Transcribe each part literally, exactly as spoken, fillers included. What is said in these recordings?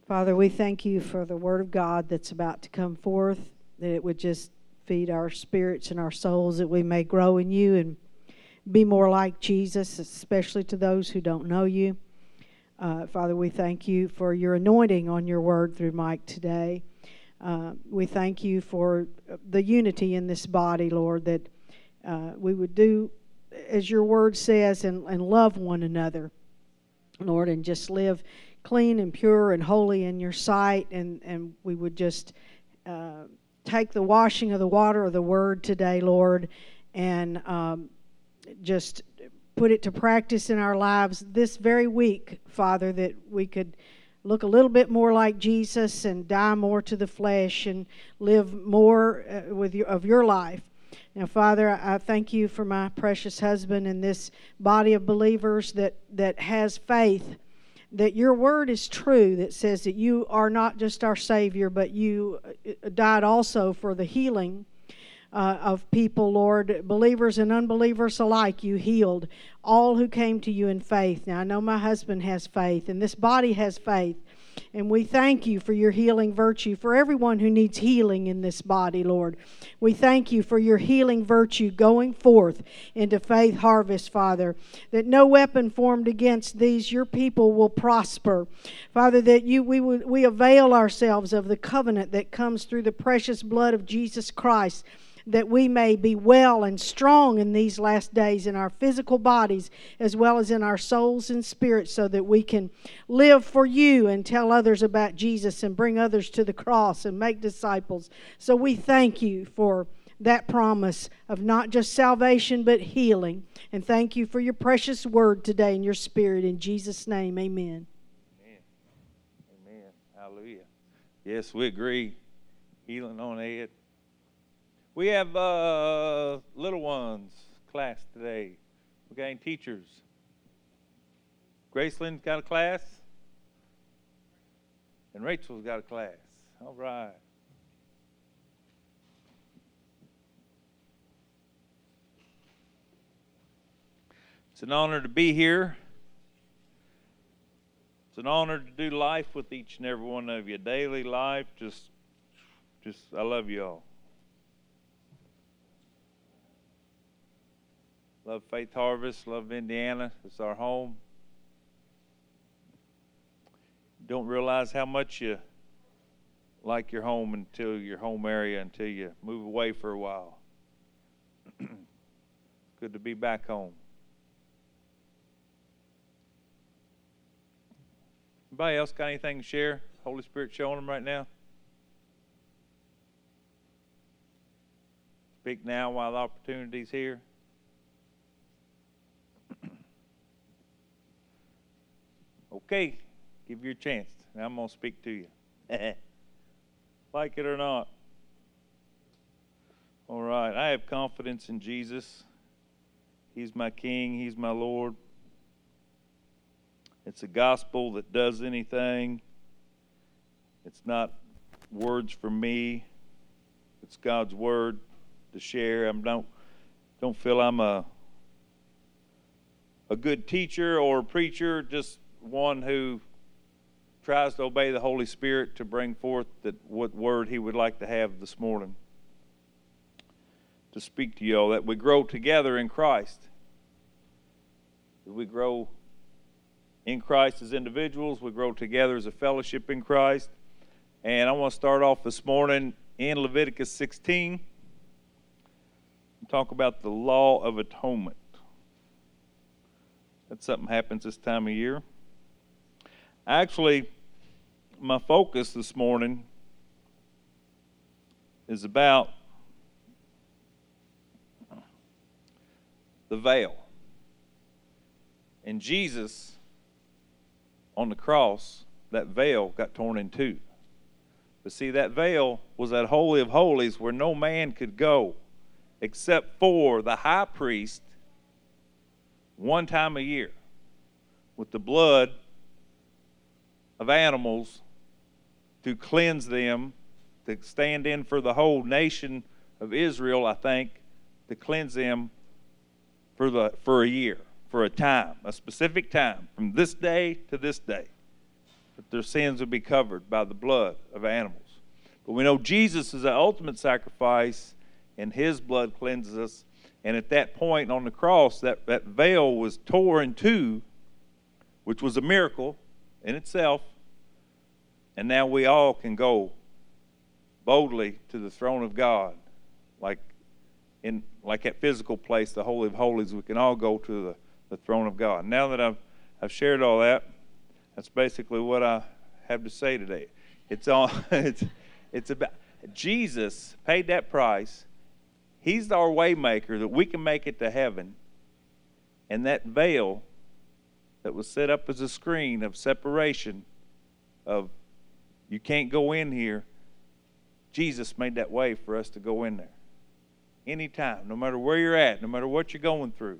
Father, we thank you for the Word of God that's about to come forth, that it would just feed our spirits and our souls, that we may grow in you and be more like Jesus, especially to those who don't know you. Uh, Father, we thank you for your anointing on your Word through Mike today. Uh, we thank you for the unity in this body, Lord, that uh, we would do as your Word says and, and love one another, Lord, and just live clean and pure and holy in your sight, and, and we would just uh, take the washing of the water of the Word today, Lord, and um, just put it to practice in our lives this very week, Father, that we could look a little bit more like Jesus and die more to the flesh and live more uh, with your, of your life. Now, Father, I thank you for my precious husband and this body of believers that, that has faith, that your word is true, that says that you are not just our Savior, but you died also for the healing uh, of people, Lord. Believers and unbelievers alike, you healed all who came to you in faith. Now, I know my husband has faith, and this body has faith. And we thank you for your healing virtue for everyone who needs healing in this body, Lord. We thank you for your healing virtue going forth into Faith Harvest, Father, that no weapon formed against these, your people, will prosper. Father, that you we we avail ourselves of the covenant that comes through the precious blood of Jesus Christ, that we may be well and strong in these last days in our physical bodies as well as in our souls and spirits, so that we can live for you and tell others about Jesus and bring others to the cross and make disciples. So we thank you for that promise of not just salvation but healing. And thank you for your precious word today in your spirit. In Jesus' name, amen. Amen. Amen. Hallelujah. Yes, we agree. Healing on Ed. We have uh, little ones class today. We got any teachers? Graceland's got a class? And Rachel's got a class. All right. It's an honor to be here. It's an honor to do life with each and every one of you. Daily life, just, just I love you all. Love Faith Harvest, love Indiana. It's our home. Don't realize how much you like your home until your home area, until you move away for a while. Good to be back home. Anybody else got anything to share? Holy Spirit showing them right now? Speak now while the opportunity's here. Okay, give you a chance. Now I'm going to speak to you. Like it or not. All right, I have confidence in Jesus. He's my King. He's my Lord. It's a gospel that does anything. It's not words from me. It's God's word to share. I don't, don't feel I'm a, a good teacher or preacher, just one who tries to obey the Holy Spirit to bring forth that what word he would like to have this morning to speak to you all, that we grow together in Christ. That we grow in Christ as individuals, we grow together as a fellowship in Christ. And I want to start off this morning in Leviticus sixteen and talk about the law of atonement. That's something happens this time of year. Actually, my focus this morning is about the veil. And Jesus, on the cross, that veil got torn in two. But see, that veil was that Holy of Holies where no man could go except for the high priest one time a year with the blood of animals to cleanse them, to stand in for the whole nation of Israel, I think, to cleanse them for the for a year, for a time, a specific time, from this day to this day. that their sins would be covered by the blood of animals. But we know Jesus is the ultimate sacrifice, and his blood cleanses us. And at that point on the cross, that, that veil was torn in two, which was a miracle in itself. And now we all can go boldly to the throne of God, like in like that physical place, the Holy of Holies. We can all go to the, the throne of God. Now that I've I've shared all that, that's basically what I have to say today. It's all it's it's about Jesus paid that price. He's our way maker that we can make it to heaven. And that veil that was set up as a screen of separation, of you can't go in here, Jesus made that way for us to go in there. Anytime, no matter where you're at, no matter what you're going through.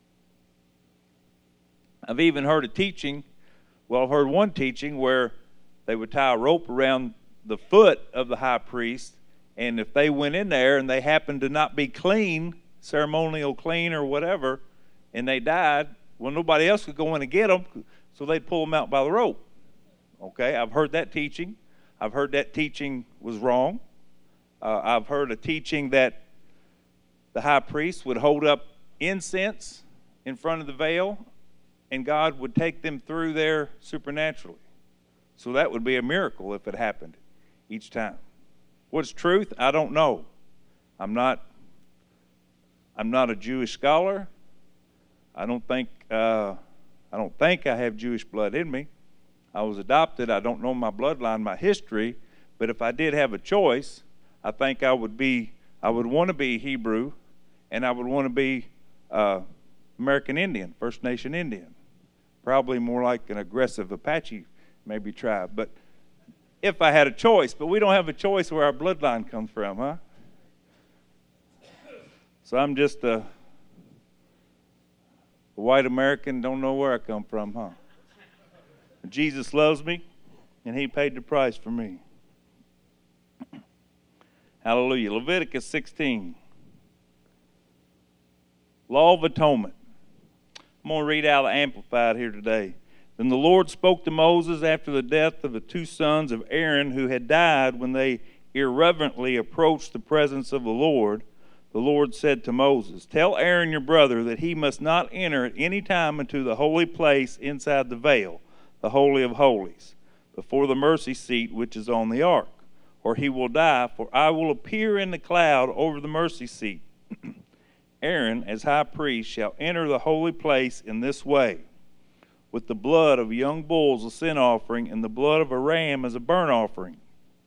I've even heard a teaching, well, I've heard one teaching where they would tie a rope around the foot of the high priest, and if they went in there and they happened to not be clean, ceremonial clean or whatever, and they died, well, nobody else could go in and get them, so they'd pull them out by the rope. Okay, I've heard that teaching. I've heard that teaching was wrong. Uh, I've heard a teaching that the high priest would hold up incense in front of the veil, and God would take them through there supernaturally. So that would be a miracle if it happened each time. What's truth? I don't know. I'm not. I'm not a Jewish scholar. I don't think. Uh, I don't think I have Jewish blood in me. I was adopted. I don't know my bloodline, my history. But if I did have a choice, I think I would be. I would want to be Hebrew, and I would want to be uh, American Indian, First Nation Indian. Probably more like an aggressive Apache, maybe tribe. But if I had a choice, but we don't have a choice where our bloodline comes from, huh? So I'm just a, a white American, don't know where I come from, huh? Jesus loves me, and he paid the price for me. Hallelujah. Leviticus sixteen. Law of Atonement. I'm going to read out the Amplified here today. Then the Lord spoke to Moses after the death of the two sons of Aaron who had died when they irreverently approached the presence of the Lord. The Lord said to Moses, "Tell Aaron your brother that he must not enter at any time into the holy place inside the veil, the Holy of Holies, before the mercy seat which is on the ark, or he will die, for I will appear in the cloud over the mercy seat. Aaron, as high priest, shall enter the holy place in this way, with the blood of young bulls a sin offering, and the blood of a ram as a burnt offering.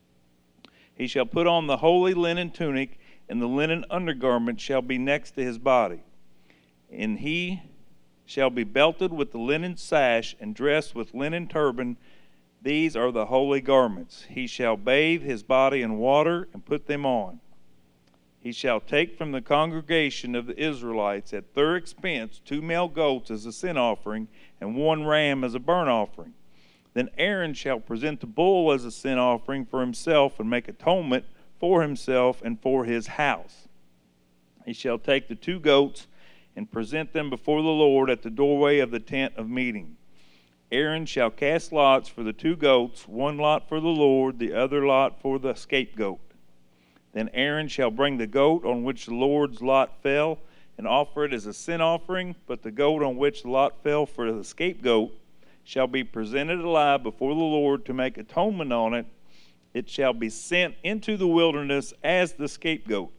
He shall put on the holy linen tunic, and the linen undergarment shall be next to his body. And he shall be belted with the linen sash, and dressed with linen turban. These are the holy garments. He shall bathe his body in water, and put them on. He shall take from the congregation of the Israelites at their expense two male goats as a sin offering, and one ram as a burnt offering. Then Aaron shall present the bull as a sin offering for himself, and make atonement for himself and for his house. He shall take the two goats and present them before the Lord at the doorway of the tent of meeting. Aaron shall cast lots for the two goats, one lot for the Lord, the other lot for the scapegoat. Then Aaron shall bring the goat on which the Lord's lot fell, and offer it as a sin offering, but the goat on which the lot fell for the scapegoat shall be presented alive before the Lord to make atonement on it. It shall be sent into the wilderness as the scapegoat.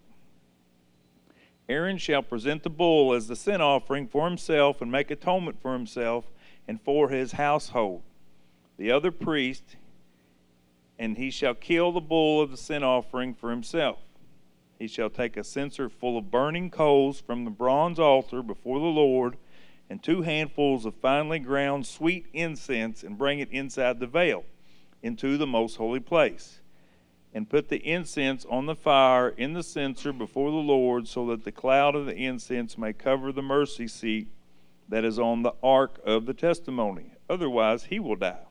Aaron shall present the bull as the sin offering for himself, and make atonement for himself and for his household. The other priest, and he shall kill the bull of the sin offering for himself. He shall take a censer full of burning coals from the bronze altar before the Lord, and two handfuls of finely ground sweet incense, and bring it inside the veil, into the most holy place. And put the incense on the fire in the censer before the Lord, so that the cloud of the incense may cover the mercy seat that is on the ark of the testimony. Otherwise he will die.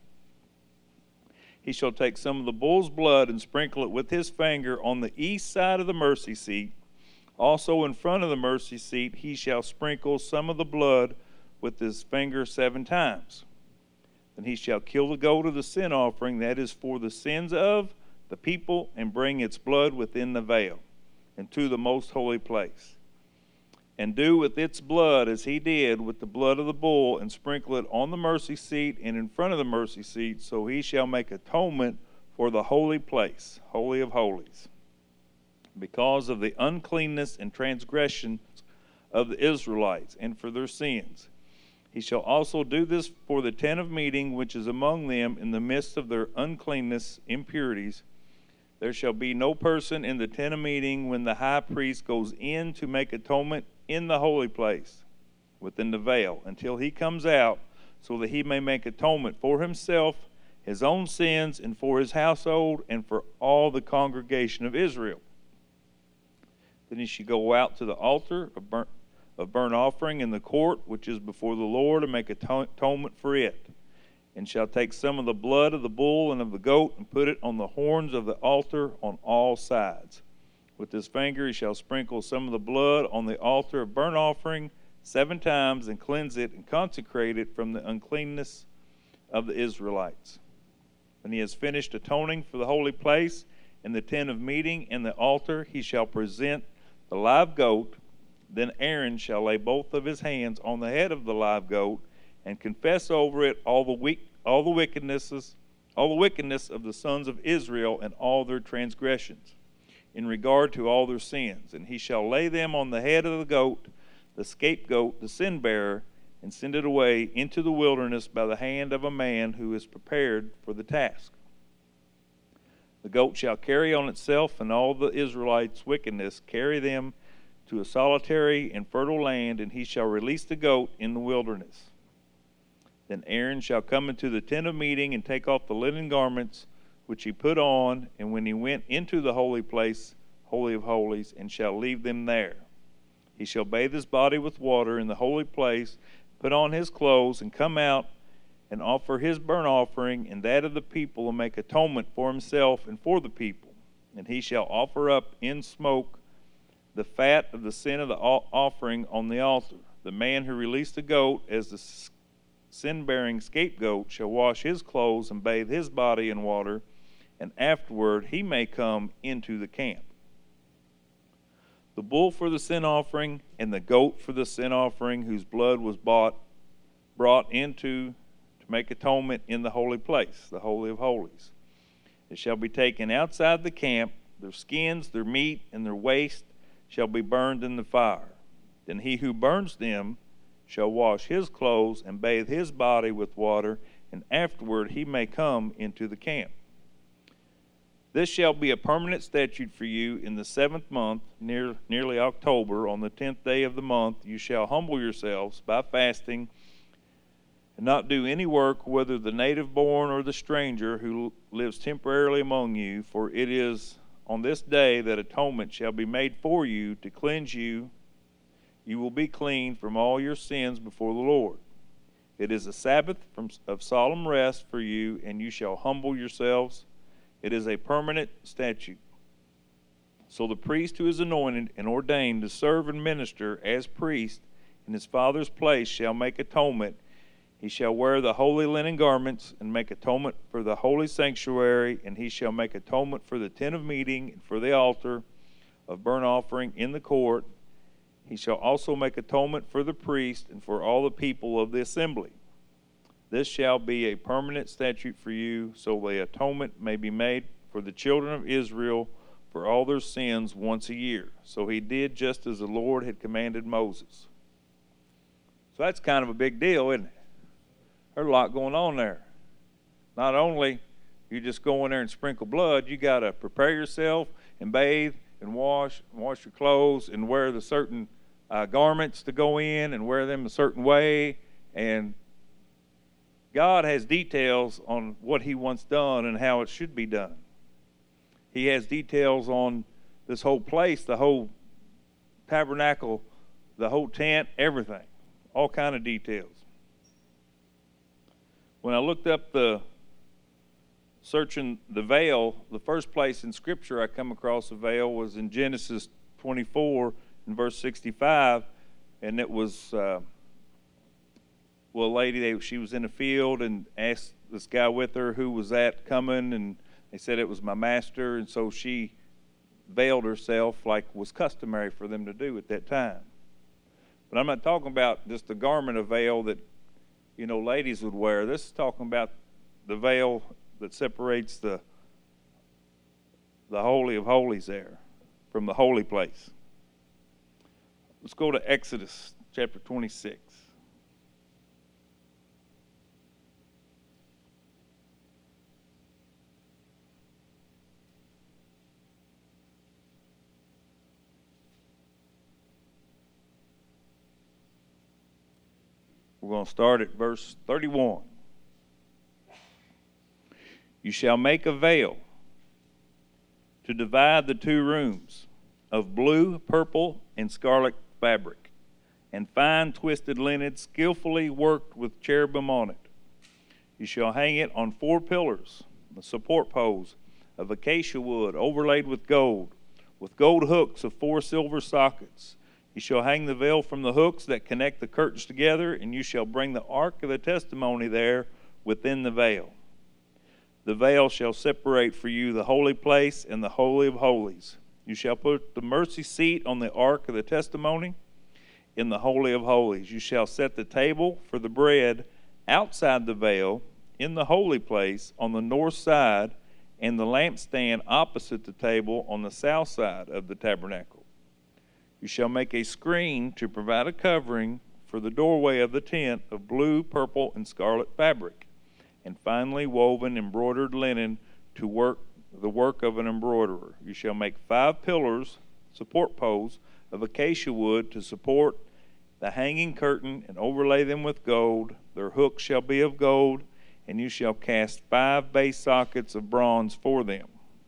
He shall take some of the bull's blood and sprinkle it with his finger on the east side of the mercy seat. Also in front of the mercy seat he shall sprinkle some of the blood with his finger seven times. Then he shall kill the goat of the sin offering, that is for the sins of the people, and bring its blood within the veil, into the most holy place. And do with its blood as he did with the blood of the bull, and sprinkle it on the mercy seat and in front of the mercy seat, so he shall make atonement for the holy place, holy of holies, because of the uncleanness and transgressions of the Israelites, and for their sins. He shall also do this for the tent of meeting, which is among them in the midst of their uncleanness, impurities. There shall be no person in the tent of meeting when the high priest goes in to make atonement in the holy place, within the veil, until he comes out, so that he may make atonement for himself, his own sins, and for his household, and for all the congregation of Israel. Then he shall go out to the altar of burnt, of burnt offering in the court, which is before the Lord, and make atonement for it, and shall take some of the blood of the bull and of the goat, and put it on the horns of the altar on all sides. With his finger he shall sprinkle some of the blood on the altar of burnt offering seven times, and cleanse it and consecrate it from the uncleanness of the Israelites. When he has finished atoning for the holy place and the tent of meeting and the altar, he shall present the live goat. Then Aaron shall lay both of his hands on the head of the live goat, and confess over it all the weak, all the wickednesses, all the wickedness of the sons of Israel, and all their transgressions, in regard to all their sins. And he shall lay them on the head of the goat, the scapegoat, the sin bearer, and send it away into the wilderness by the hand of a man who is prepared for the task. The goat shall carry on itself and all the Israelites' wickedness, carry them to a solitary and fertile land, and he shall release the goat in the wilderness. Then Aaron shall come into the tent of meeting, and take off the linen garments which he put on, and when he went into the holy place, holy of holies, and shall leave them there. He shall bathe his body with water in the holy place, put on his clothes, and come out and offer his burnt offering and that of the people, and make atonement for himself and for the people. And he shall offer up in smoke the fat of the sin of the offering on the altar. The man who released the goat as the sin-bearing scapegoat shall wash his clothes and bathe his body in water, and afterward he may come into the camp. The bull for the sin offering and the goat for the sin offering, whose blood was bought, brought into to make atonement in the holy place, the holy of holies. It shall be taken outside the camp. Their skins, their meat, and their waste shall be burned in the fire. Then he who burns them shall wash his clothes and bathe his body with water, and afterward he may come into the camp. This shall be a permanent statute for you. In the seventh month, near, nearly October, on the tenth day of the month, you shall humble yourselves by fasting, and not do any work, whether the native born or the stranger who lives temporarily among you, for it is on this day that atonement shall be made for you to cleanse you. You will be clean from all your sins before the Lord. It is a Sabbath from, of solemn rest for you, and you shall humble yourselves. It is a permanent statute. So the priest who is anointed and ordained to serve and minister as priest in his father's place shall make atonement. He shall wear the holy linen garments and make atonement for the holy sanctuary, and he shall make atonement for the tent of meeting and for the altar of burnt offering in the court. He shall also make atonement for the priest and for all the people of the assembly. This shall be a permanent statute for you, so the atonement may be made for the children of Israel for all their sins once a year. So he did just as the Lord had commanded Moses. So that's kind of a big deal, isn't it? There's a lot going on there. Not only you just go in there and sprinkle blood, you got to prepare yourself and bathe and wash, and wash your clothes and wear the certain uh, garments to go in and wear them a certain way. And God has details on what he wants done and how it should be done. He has details on this whole place, the whole tabernacle, the whole tent, everything. All kind of details. When I looked up the searching the veil, the first place in Scripture I come across a veil was in Genesis twenty-four and verse sixty-five, and it was uh, well, a lady, they, she was in the field and asked this guy with her who was that coming, and they said it was my master, and so she veiled herself like was customary for them to do at that time. But I'm not talking about just the garment of veil that, you know, ladies would wear. This is talking about the veil that separates the the Holy of Holies there from the holy place. Let's go to Exodus chapter twenty-six. We're going to start at verse thirty-one. You shall make a veil to divide the two rooms of blue, purple, and scarlet fabric, and fine twisted linen skillfully worked with cherubim on it. You shall hang it on four pillars, the support poles of acacia wood overlaid with gold, with gold hooks of four silver sockets. You shall hang the veil from the hooks that connect the curtains together, and you shall bring the ark of the testimony there within the veil. The veil shall separate for you the holy place and the holy of holies. You shall put the mercy seat on the ark of the testimony in the holy of holies. You shall set the table for the bread outside the veil in the holy place on the north side, and the lampstand opposite the table on the south side of the tabernacle. You shall make a screen to provide a covering for the doorway of the tent of blue, purple, and scarlet fabric, and finely woven embroidered linen to work the work of an embroiderer. You shall make five pillars, support poles, of acacia wood to support the hanging curtain, and overlay them with gold. Their hooks shall be of gold, and you shall cast five base sockets of bronze for them.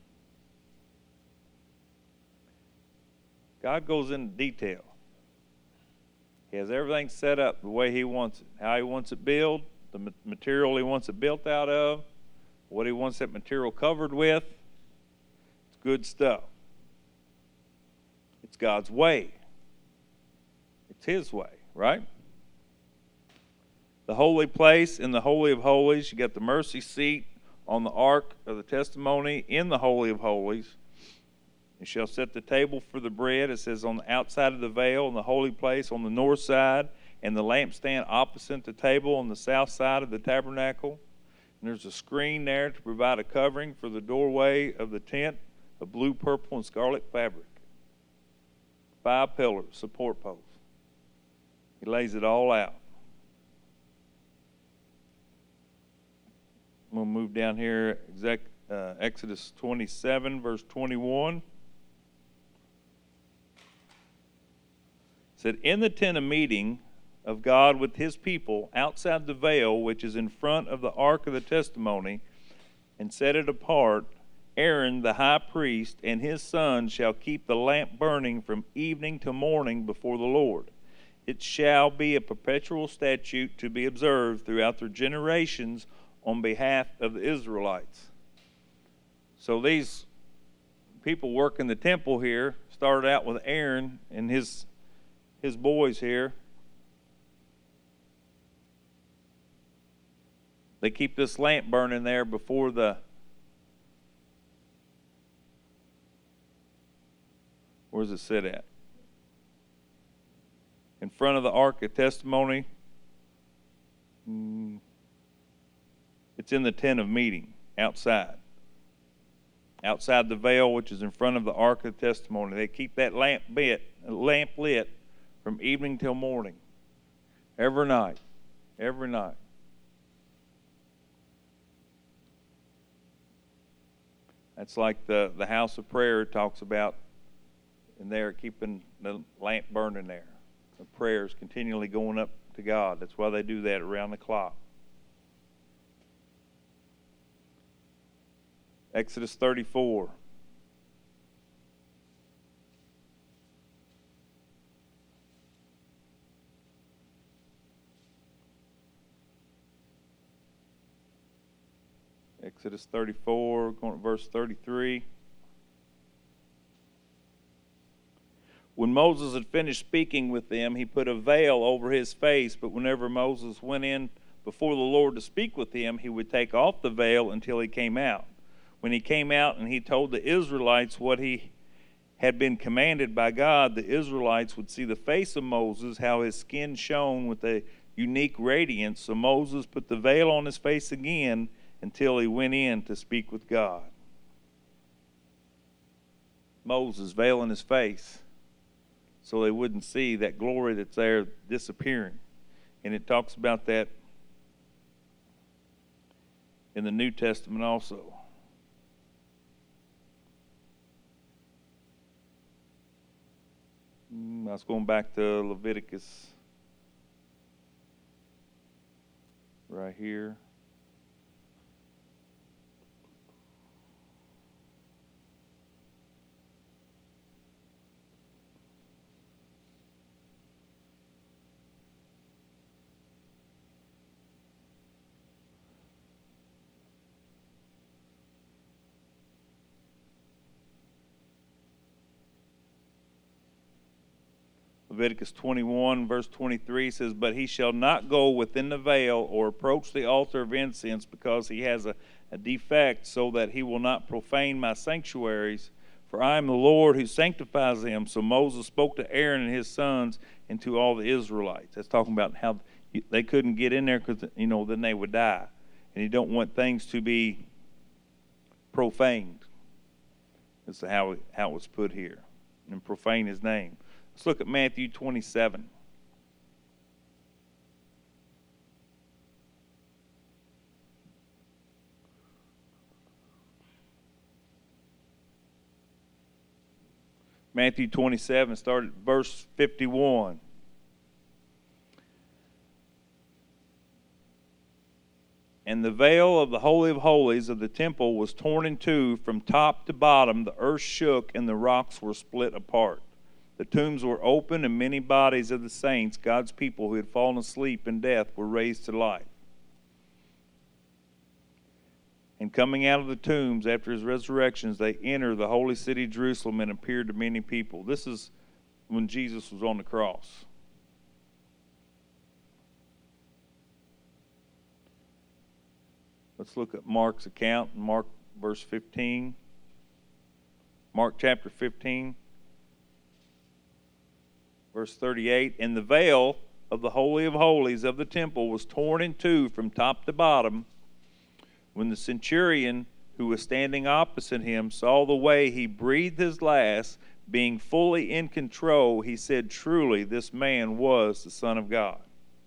God goes into detail. He has everything set up the way He wants it, how He wants it built, the material He wants it built out of, what He wants that material covered with. It's good stuff. It's God's way. It's His way, right? The holy place in the Holy of Holies, you got the mercy seat on the ark of the testimony in the Holy of Holies. You shall set the table for the bread, it says, on the outside of the veil in the holy place on the north side, and the lampstand opposite the table on the south side of the tabernacle. And there's a screen there to provide a covering for the doorway of the tent of blue, purple, and scarlet fabric. Five pillars, support posts. He lays it all out. I'm going to move down here, exact, uh, Exodus twenty-seven, verse twenty-one. It said, in the tent of meeting of God with His people outside the veil, which is in front of the ark of the testimony, and set it apart, Aaron the high priest and his sons shall keep the lamp burning from evening to morning before the Lord. It shall be a perpetual statute to be observed throughout their generations on behalf of the Israelites. So these people working the temple here started out with Aaron and his his boys here. They keep this lamp burning there before the where does it sit at? In front of the Ark of Testimony. It's in the tent of meeting, outside. Outside the veil, which is in front of the Ark of Testimony. They keep that lamp lit, lamp lit from evening till morning. Every night. Every night. That's like the, the house of prayer talks about in there, keeping the lamp burning there. The prayers continually going up to God. That's why they do that around the clock. Exodus thirty-four. Exodus thirty-four, going to verse thirty-three. When Moses had finished speaking with them, he put a veil over his face, but whenever Moses went in before the Lord to speak with him, he would take off the veil until he came out. When he came out and he told the Israelites what he had been commanded by God, the Israelites would see the face of Moses, how his skin shone with a unique radiance. So Moses put the veil on his face again until he went in to speak with God. Moses veiling his face so they wouldn't see that glory that's there disappearing. And it talks about that in the New Testament also. I was going back to Leviticus right here. Leviticus twenty-one, verse twenty-three says, "But he shall not go within the veil or approach the altar of incense, because he has a, a defect, so that he will not profane my sanctuaries. For I am the Lord who sanctifies them." So Moses spoke to Aaron and his sons and to all the Israelites. That's talking about how they couldn't get in there because, you know, then they would die. And you don't want things to be profaned. That's how it, how it was put here. And profane his name. Let's look at Matthew twenty-seven. Matthew twenty-seven, start at verse fifty-one. "And the veil of the Holy of Holies of the temple was torn in two from top to bottom. The earth shook and the rocks were split apart. The tombs were opened, and many bodies of the saints, God's people who had fallen asleep in death, were raised to life. And coming out of the tombs after his resurrections, they entered the holy city Jerusalem and appeared to many people." This is when Jesus was on the cross. Let's look at Mark's account, Mark verse fifteen. Mark chapter fifteen. Verse thirty-eight, "And the veil of the Holy of Holies of the temple was torn in two from top to bottom. When the centurion who was standing opposite him saw the way he breathed his last, being fully in control, he said, 'Truly, this man was the Son of God.'"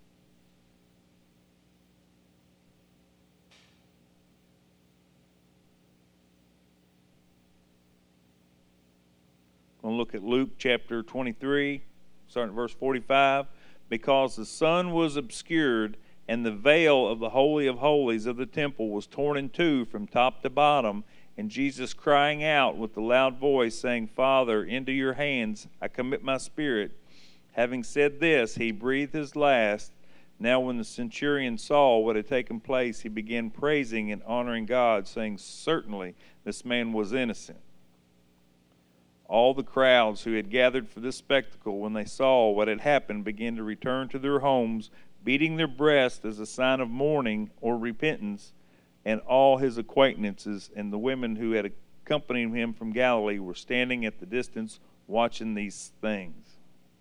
I'm going to look at Luke chapter twenty-three. Starting at verse forty-five, "Because the sun was obscured, and the veil of the Holy of Holies of the temple was torn in two from top to bottom, and Jesus crying out with a loud voice, saying, 'Father, into your hands I commit my spirit.' Having said this, he breathed his last. Now when the centurion saw what had taken place, he began praising and honoring God, saying, 'Certainly this man was innocent.' All the crowds who had gathered for this spectacle, when they saw what had happened, began to return to their homes, beating their breasts as a sign of mourning or repentance. And all his acquaintances and the women who had accompanied him from Galilee were standing at the distance watching these things."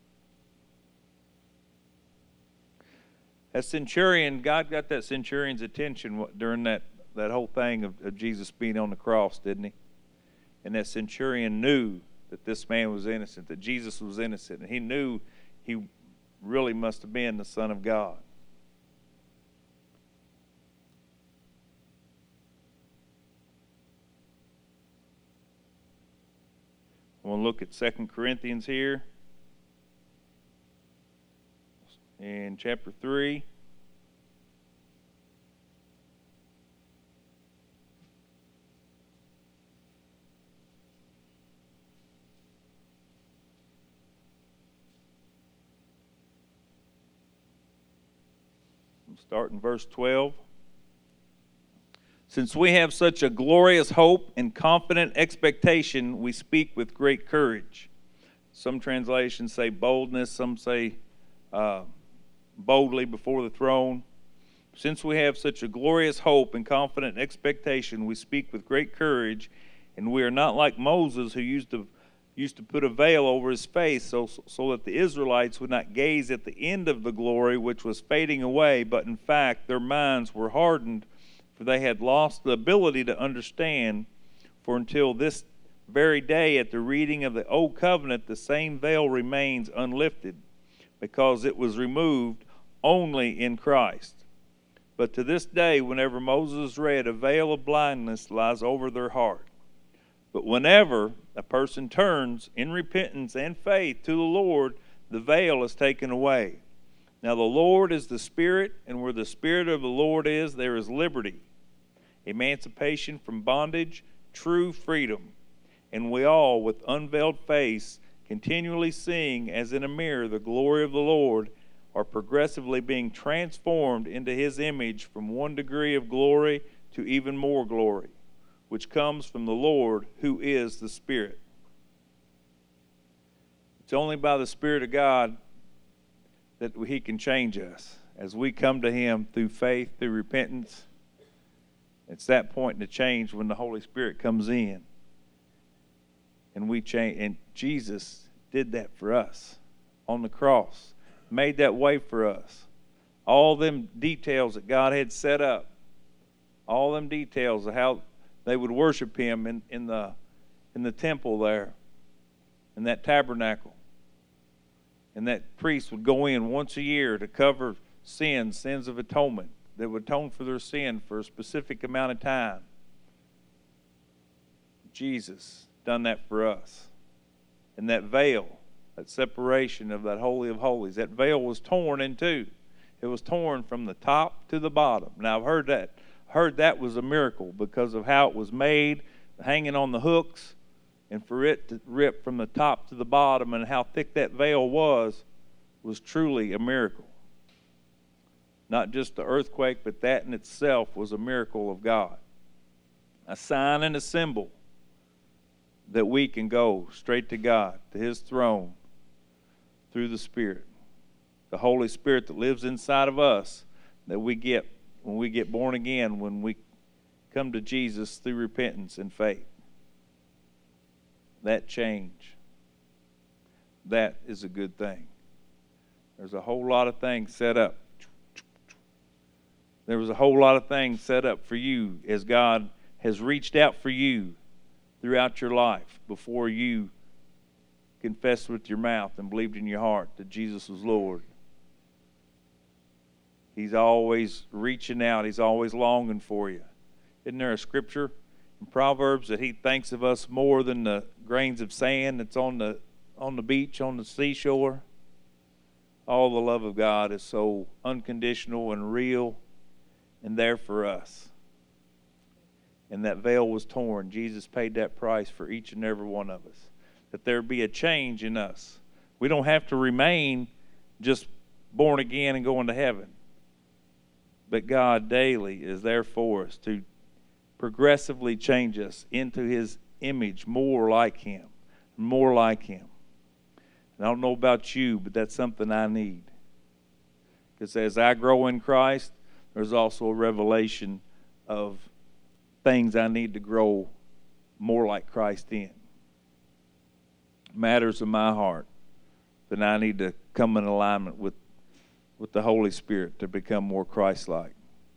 That centurion, God got that centurion's attention during that, that whole thing of, of Jesus being on the cross, didn't he? And that centurion knew that this man was innocent, that Jesus was innocent, and he knew he really must have been the Son of God. I want to look at Second Corinthians here in chapter three. Start in verse twelve. "Since we have such a glorious hope and confident expectation, we speak with great courage. Some translations say boldness. Some say uh, boldly before the throne. Since we have such a glorious hope and confident expectation, we speak with great courage, and we are not like Moses, who used to used to put a veil over his face so, so that the Israelites would not gaze at the end of the glory which was fading away, but in fact their minds were hardened, for they had lost the ability to understand. For until this very day, at the reading of the Old Covenant, the same veil remains unlifted, because it was removed only in Christ. But to this day, whenever Moses read, a veil of blindness lies over their heart. But whenever a person turns in repentance and faith to the Lord, the veil is taken away. Now the Lord is the Spirit, and where the Spirit of the Lord is, there is liberty, emancipation from bondage, true freedom. And we all, with unveiled face, continually seeing as in a mirror the glory of the Lord, are progressively being transformed into His image from one degree of glory to even more glory, which comes from the Lord, who is the Spirit. It's only by the Spirit of God that He can change us. As we come to Him through faith, through repentance, it's that point in the change when the Holy Spirit comes in. And we change. And Jesus did that for us on the cross. Made that way for us. All them details that God had set up. All them details of how they would worship Him in, in the in the temple there, in that tabernacle. And that priest would go in once a year to cover sins, sins of atonement, that would atone for their sin for a specific amount of time. Jesus done that for us. And that veil, that separation of that Holy of Holies, that veil was torn in two. It was torn from the top to the bottom. Now I've heard that. Heard that was a miracle because of how it was made, hanging on the hooks, and for it to rip from the top to the bottom and how thick that veil was, was truly a miracle. Not just the earthquake, but that in itself was a miracle of God. A sign and a symbol that we can go straight to God, to His throne, through the Spirit. The Holy Spirit that lives inside of us, that we get when we get born again, when we come to Jesus through repentance and faith. That change, that is a good thing. There's a whole lot of things set up. There was a whole lot of things set up for you as God has reached out for you throughout your life before you confessed with your mouth and believed in your heart that Jesus was Lord. He's always reaching out. He's always longing for you. Isn't there a scripture in Proverbs that He thinks of us more than the grains of sand that's on the on the beach, on the seashore? All the love of God is so unconditional and real and there for us. And that veil was torn. Jesus paid that price for each and every one of us. That there be a change in us. We don't have to remain just born again and going to heaven. But God daily is there for us to progressively change us into His image, more like Him, more like Him. And I don't know about you, but that's something I need. Because as I grow in Christ, there's also a revelation of things I need to grow more like Christ in. Matters of my heart that I need to come in alignment with, with the Holy Spirit to become more Christ-like.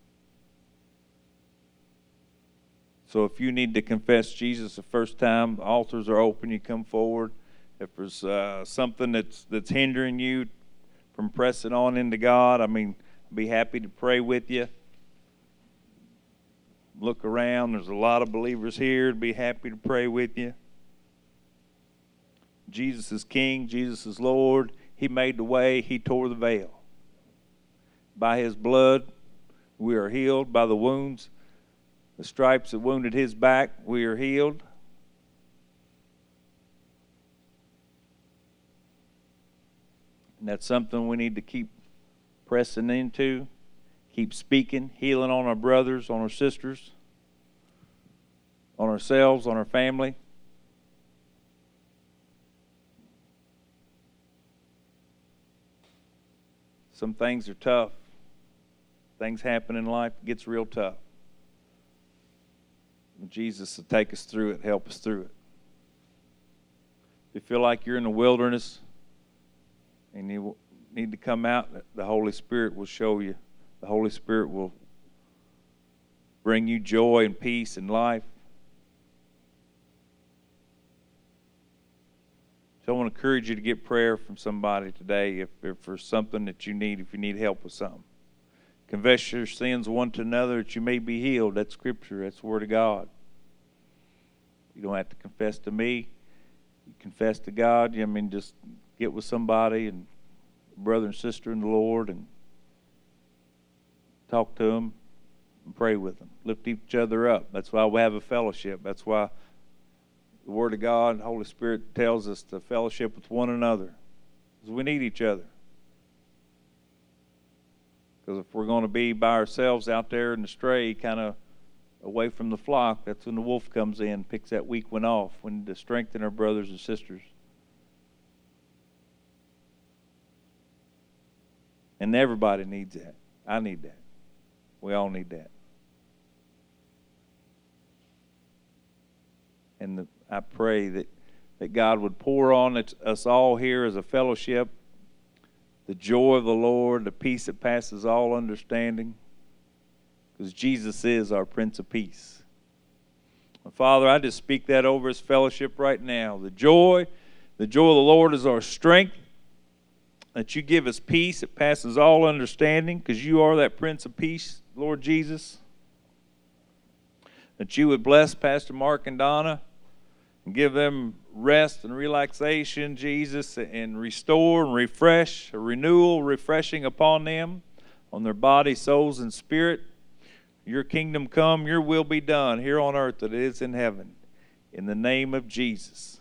So if you need to confess Jesus the first time, the altars are open. You come forward. If there's uh, something that's that's hindering you from pressing on into God, I mean, I'd be happy to pray with you. Look around. There's a lot of believers here. I'd be happy to pray with you. Jesus is King. Jesus is Lord. He made the way. He tore the veil. By His blood, we are healed. By the wounds, the stripes that wounded His back, we are healed. And that's something we need to keep pressing into, keep speaking, healing on our brothers, on our sisters, on ourselves, on our family. Some things are tough. Things happen in life, it gets real tough. Jesus will take us through it, help us through it. If you feel like you're in the wilderness and you need to come out, the Holy Spirit will show you. The Holy Spirit will bring you joy and peace and life. So I want to encourage you to get prayer from somebody today if, if there's something that you need, if you need help with something. Confess your sins one to another that you may be healed. That's Scripture. That's the Word of God. You don't have to confess to me. You confess to God. I mean, just get with somebody and brother and sister in the Lord and talk to them and pray with them. Lift each other up. That's why we have a fellowship. That's why the Word of God and the Holy Spirit tells us to fellowship with one another. Because we need each other. Because if we're going to be by ourselves out there in the stray, kind of away from the flock, that's when the wolf comes in, picks that weak one off. We need to strengthen our brothers and sisters. And everybody needs that. I need that. We all need that. And the, I pray that, that God would pour on it, us all here as a fellowship the joy of the Lord, the peace that passes all understanding, because Jesus is our Prince of Peace. Father, I just speak that over His fellowship right now. The joy, the joy of the Lord is our strength, that you give us peace that passes all understanding, because you are that Prince of Peace, Lord Jesus. That you would bless Pastor Mark and Donna and give them rest and relaxation, Jesus, and restore and refresh, a renewal, refreshing upon them, on their body, souls, and spirit. Your kingdom come, your will be done here on earth that it is in heaven. In the name of Jesus.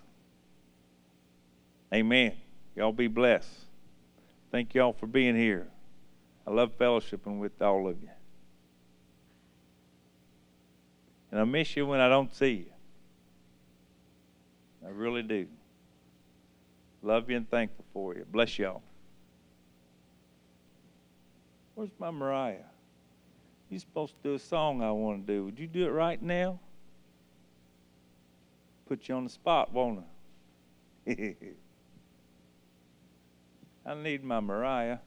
Amen. Y'all be blessed. Thank y'all for being here. I love fellowshipping with all of you. And I miss you when I don't see you. I really do. Love you and thankful for you. Bless y'all. Where's my Mariah? You're supposed to do a song I want to do. Would you do it right now? Put you on the spot, won't I? I need my Mariah.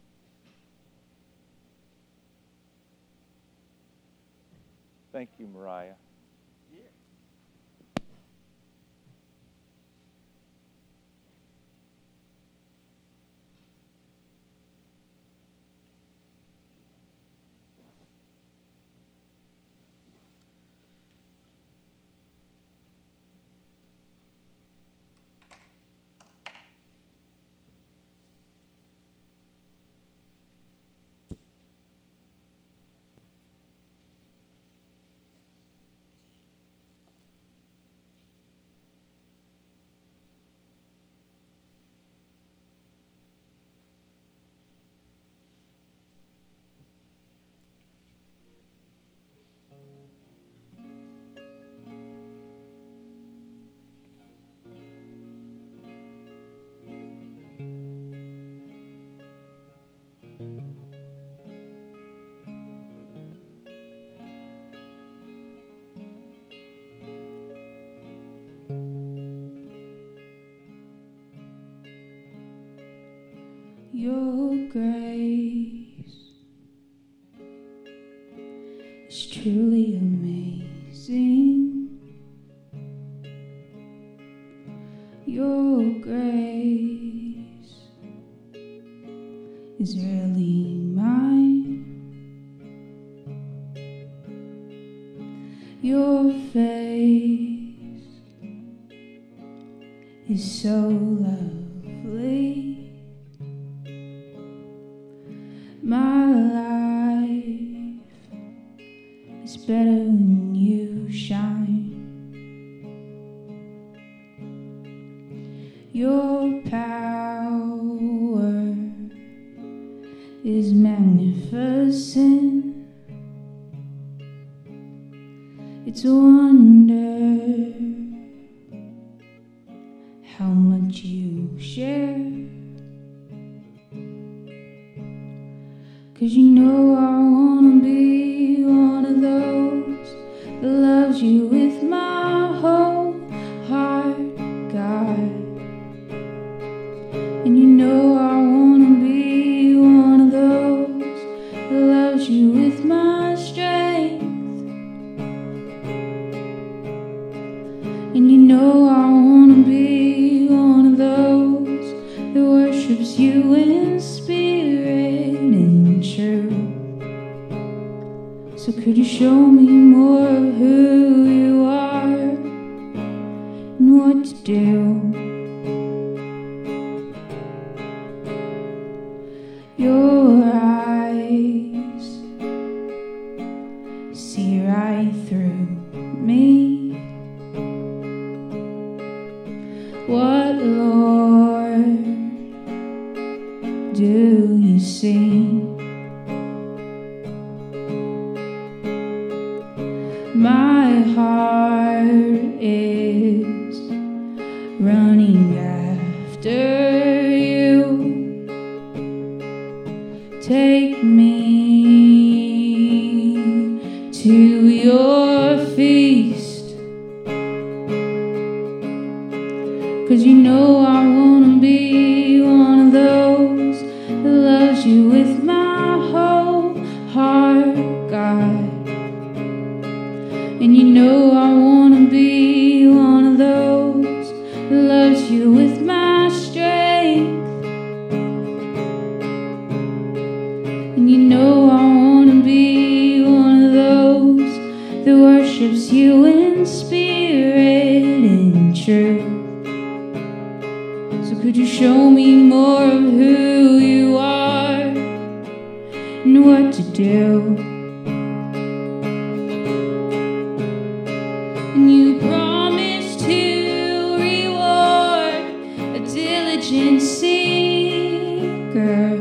Thank you, Mariah. Your grace is truly amazing. Your grace is really mine. Your face is so lovely. My life is better when you shine. Your power is magnificent. It's a wonder how much you share. 'Cause you know I wanna be one of those that loves you with my whole heart, God. And you know I wanna be one of those that loves you with my strength. And you know I wanna be one of those that worships you in spirit and truth. So could you show me more of who you are and what to do? Your eyes see right through me. What, Lord, do you see? My heart is running after you. Take me to your feast. 'Cause you know I wanna be one of those that loves you with my whole heart, God. And you know I wanna be one of those that loves you with my strength. And you know I wanna be one of those that worships you in spirit and truth. So could you show me more of who you are and what to do? And you promise to reward a diligent seeker.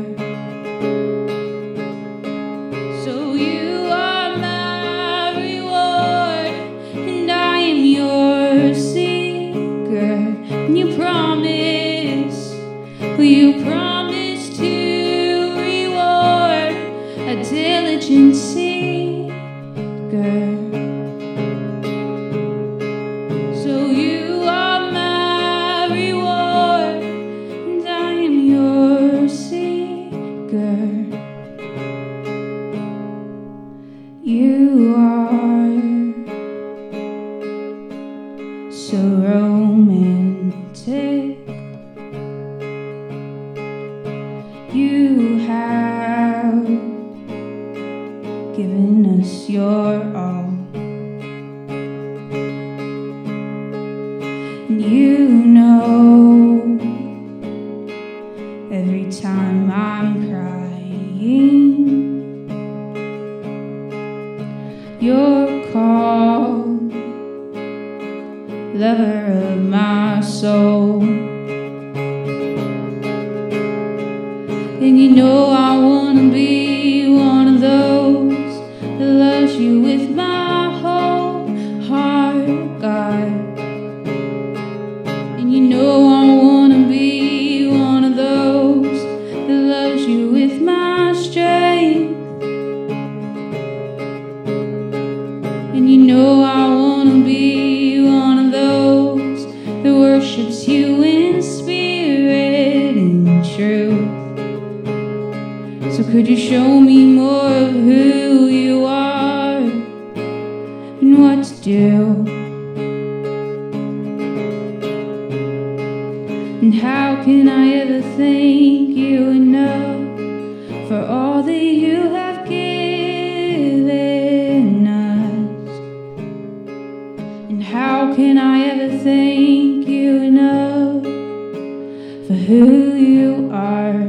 So you are my reward, and I am your seeker. And you promise, you promise to reward a diligent seeker. You are so romantic. You have given us your all. And you know every time I'm crying, your call, lover of my soul. And you know I wanna be one of those that loves you with my whole heart, God. And you know I wanna be one of those that loves you with my strength. And you know I wanna be one of those that worships you in spirit and truth. So could you show me more of who you are and what to do? And how can I ever thank you enough for all that you have given us? And how can I ever thank you enough for who you are?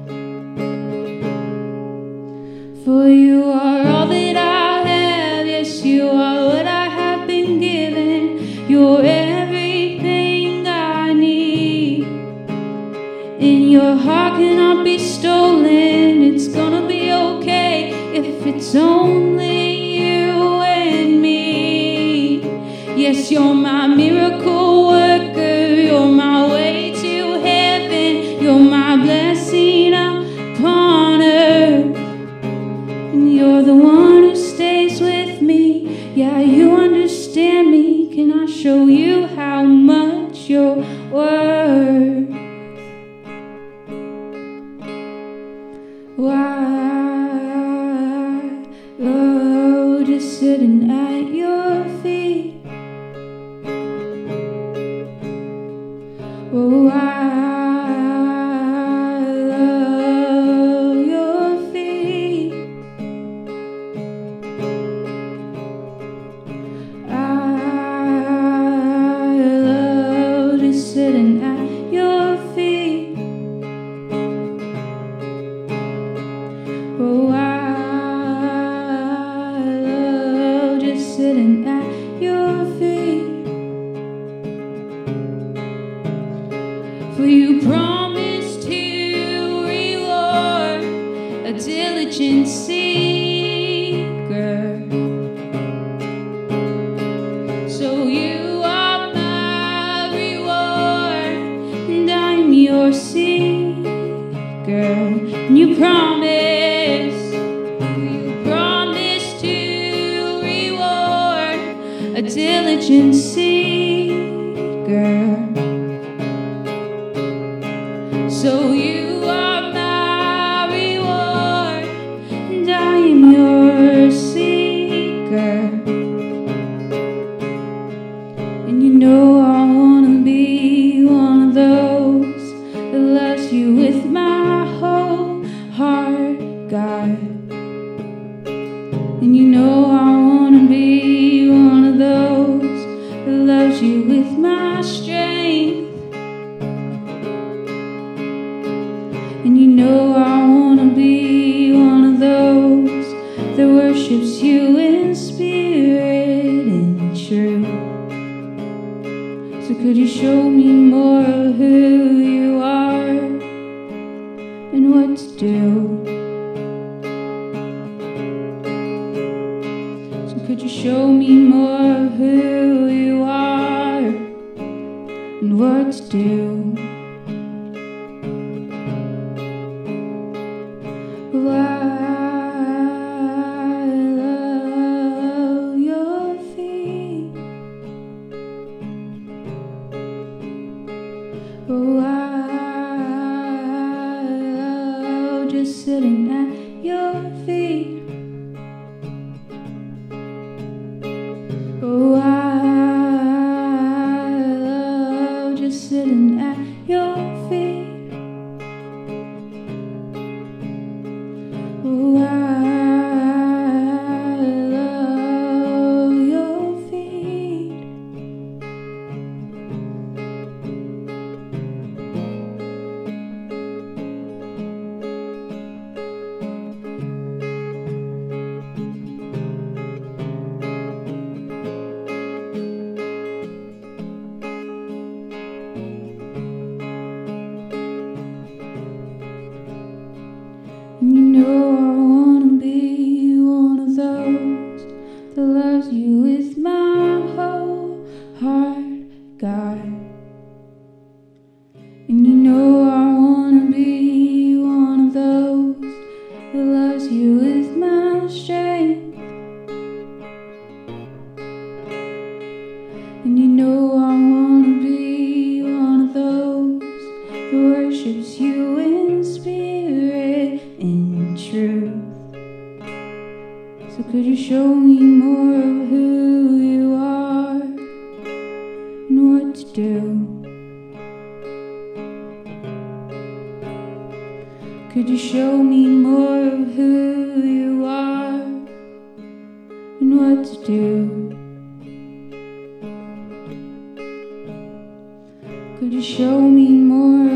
For you are all that I have, yes, you are what I have been given. You're everything I need. And your heart cannot be stolen. It's gonna be okay if it's only you and me. Yes, you're my miracle worker. You're my way to heaven. You're my blessing upon earth. show you how much you're worth. Why, oh, just sitting at your feet. Oh, I love your feet. I love just sitting at your feet. Oh, I love just sitting at your feet. For you promised to reward a diligent seeker. So you are my reward, and I'm your seeker. And you promised, you promised to reward a diligent seeker. So you are my reward, and I am your seeker. And you know I wanna be one of those that loves you with my whole heart, God. And you know I wanna be one of those that loves you with my strength. And you know I wanna be one of those that worships you in spirit and truth. So could you show me more of who you are and what to do? So could you show me more of who you are and what to do? Oh, I love your feet. Oh, I love just sitting at your feet. Oh, I love just sitting at your feet. Oh, I love your feet. And you know I wanna be one of those that loves you with my whole heart, God. And you know I wanna be one of those that loves you with my strength. And you know I wanna be one of those that worships you in spirit and truth. So could you show me more of who you are and what to do? Could you show me more of who you are and what to do? Could you show me more